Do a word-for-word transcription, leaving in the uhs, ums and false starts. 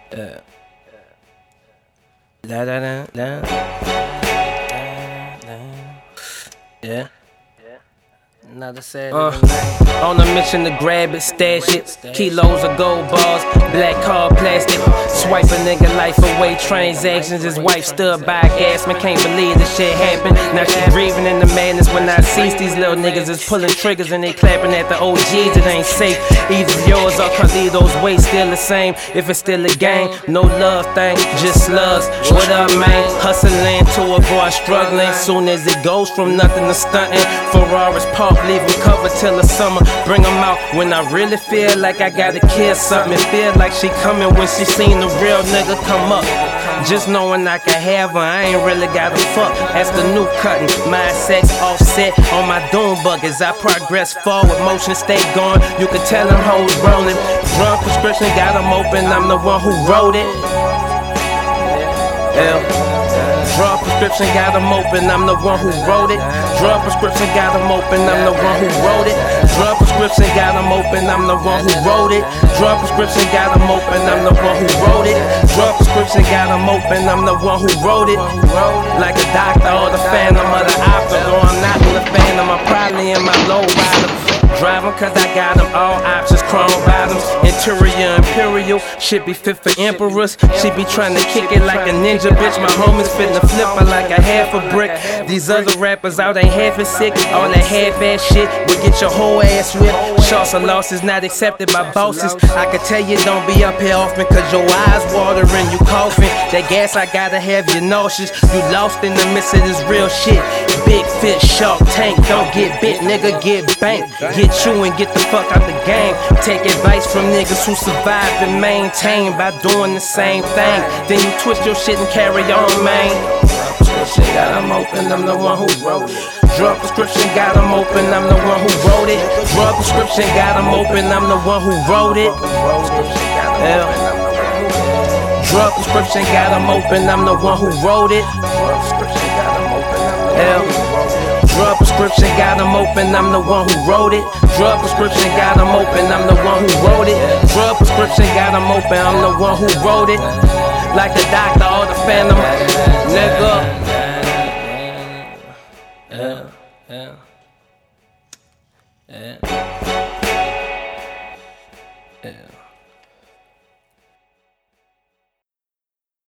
Yeah. Da da da da. Yeah. Another Saturday uh, on a mission to grab it, stash it. Kilos of gold bars, black car plastic. Swipe a nigga life away, transactions. His wife stood by, gas man, can't believe this shit happened. Now she grieving in the madness when I cease. These little niggas is pulling triggers and they clapping at the O Gs. It ain't safe. Either yours or Carlito's way still the same. If it's still a game, no love thing, just slugs. What up, man? Hustling to avoid struggling. Soon as it goes from nothing to stunting, Ferraris park, leave them covered till the summer. Bring them out when I really feel like I gotta kill something. It feel like she coming when she seen the real nigga come up. Just knowing I can have her, I ain't really gotta fuck. That's the new cutting. My sex offset on my doom buggers. I progress forward, motion stay going. You can tell them hoes rolling. Drug prescription got them open. I'm the one who wrote it. Yeah. Drug prescription got them open, I'm the one who wrote it. Drug prescription got them open, I'm the one who wrote it. Drug prescription got them open, I'm the one who wrote it. Drug prescription got them open, I'm the one who wrote it. Drug prescription got them open, I'm the one who wrote it. Like a doctor or the phantom of the opera. Though I'm not in the phantom, I'm probably in my low rider. Driving cause I got them all options, chrome bottoms, interior imperial, shit be fit for emperors. She be trying to kick it like a ninja bitch. My homies finna flip her like a half a brick. These other rappers out ain't half as sick. All that half-ass shit will get your whole ass whipped. Shots of losses not accepted by bosses. I can tell you don't be up here often cause your eyes watering, you coughing. That gas I gotta have you nauseous. You lost in the midst of this real shit. Big fish, shark tank, don't get bit, nigga, get banked. Get you and get the fuck out the game. Take advice from niggas who survive and maintain by doing the same thing. Then you twist your shit and carry on, man. Drug prescription got them open, I'm the one who wrote it. Drug prescription got them open, I'm the one who wrote it. Drug prescription got them open, I'm the one who wrote it. Yeah. Drug prescription got them open, I'm the one who wrote it. Yeah. Drug prescription got them open, I'm the one who wrote it. Drug prescription got them open, I'm the one who wrote it. Drug prescription got them open, I'm the one who wrote it. Like the doctor or the phantom, nigga.